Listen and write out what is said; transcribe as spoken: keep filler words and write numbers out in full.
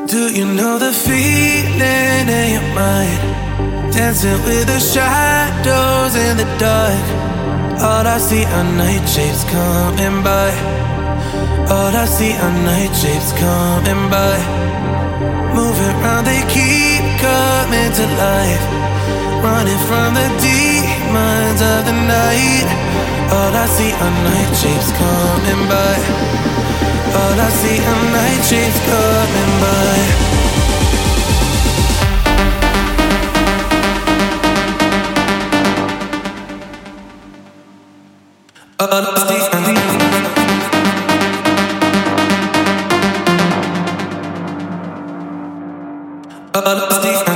Do you know the feeling in your mind? Dancing with the shadows in the dark. All I see are night shapes coming by. All I see are night shapes coming by. Moving around, they keep coming to life. Running from the demons of the night. All I see are night shapes coming by. All I see are night shapes coming by. All I see are All I see